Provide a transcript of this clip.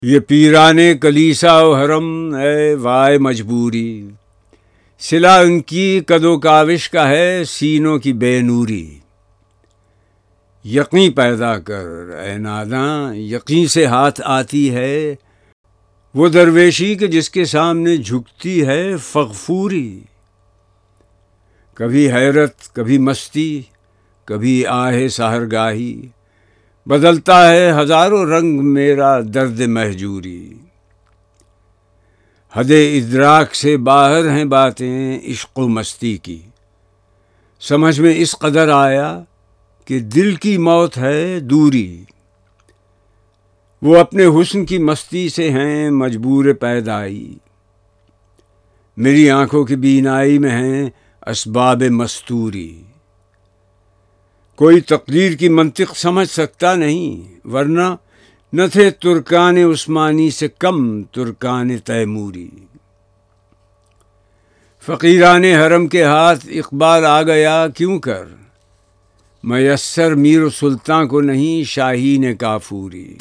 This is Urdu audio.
یہ پیرانے کلیسا و حرم اے وائے مجبوری، صلہ ان کی کد و کاوش کا ہے سینوں کی بے نوری۔ یقین پیدا کر اے ناداں، یقین سے ہاتھ آتی ہے وہ درویشی کہ جس کے سامنے جھکتی ہے فغفوری۔ کبھی حیرت، کبھی مستی، کبھی آہ سحرگاہی، بدلتا ہے ہزاروں رنگ میرا درد مہجوری۔ حد ادراک سے باہر ہیں باتیں عشق و مستی کی، سمجھ میں اس قدر آیا کہ دل کی موت ہے دوری۔ وہ اپنے حسن کی مستی سے ہیں مجبور پیدائی، میری آنکھوں کی بینائی میں ہیں اسباب مستوری۔ کوئی تقدیر کی منطق سمجھ سکتا نہیں، ورنہ نہ تھے ترکان عثمانی سے کم ترکان تیموری۔ فقیران حرم کے ہاتھ اقبال آ گیا کیوں کر، میسر میر و سلطاں کو نہیں شاہین کافوری۔